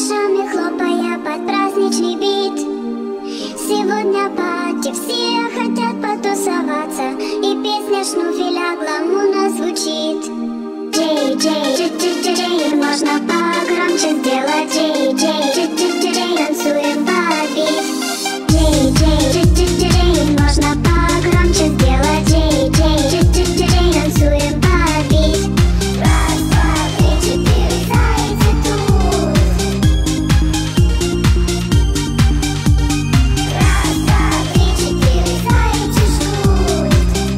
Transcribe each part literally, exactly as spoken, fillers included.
ладошами хлопая под праздничный бит. Сегодня пати, все хотят потусоваться, и песня Шнуфеля гламурно звучит. Джей, Джей, Джей, Джей, Джей, можно погромче сделать. Джей, Джей, Джей, Джей, Джей, танцуем под бит. Джей, Джей, Джей, Джей, Джей, можно погромче сделать. Джей, Джей, Джей, Джей, Джей, танцуем под бит. Раз, два, три, четыре, зайцы тут. Раз, два, три, четыре, зайцы ждут.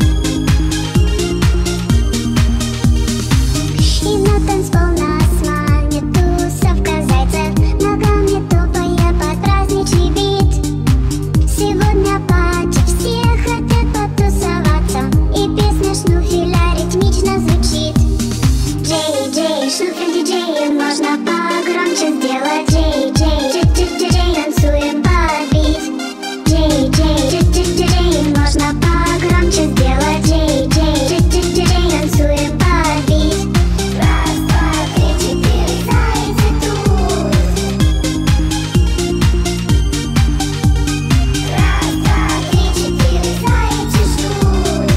И на танцпол нас манит тусовка зайцев, ногами топая под праздничный бит. Сегодня пати, все хотят потусоваться, и песня Шнуфеля ритмично звучит. Джей, Джей, Шнуфель диджей, можно погромче сделать. Джей, Джей, Джей, Джей, Джей, Джей, танцуем под бит. Джей, Джей, Джей, Джей, Джей, Джей, можно погромче сделать. Джей, Джей, Джей, Джей, Джей, Джей, танцуем под бит. Раз, два, три, четыре, зайцы тут. Раз, два, три, четыре, зайцы ждут.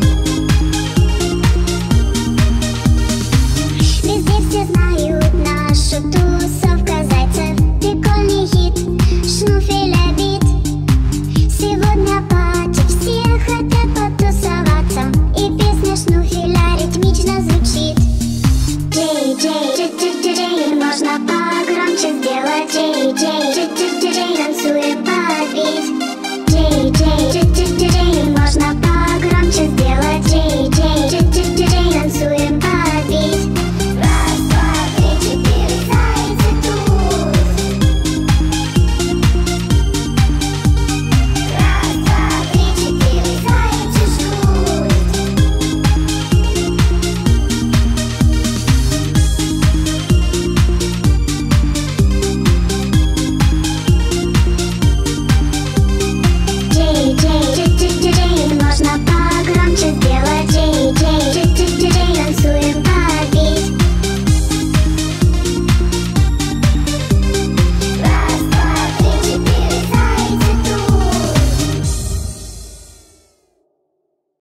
Везде все знают нашу тусовка зайцев. Прикольный хит, Шнуфеля бит. Сегодня пати, все хотят потусоваться, и песня Шнуфеля ритмично звучит. Джей, Джей, Джей, Джей, Джей, можно погромче сделать. Джей, Джей,